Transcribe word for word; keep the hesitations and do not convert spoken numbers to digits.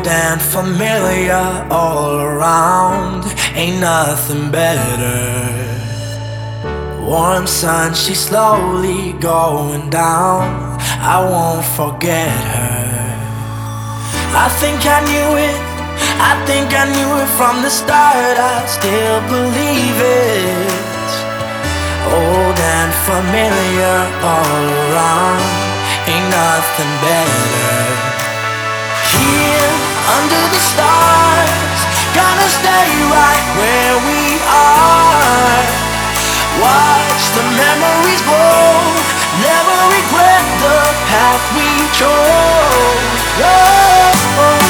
and familiar all around, ain't nothing better. Warm sun, she's slowly going down, I won't forget her. I think I knew it, I think I knew it from the start, I still believe it. Old and familiar all around, ain't nothing better. Here under the stars, gonna stay right where we are. Watch the memories grow, never regret the path we chose. Oh, oh.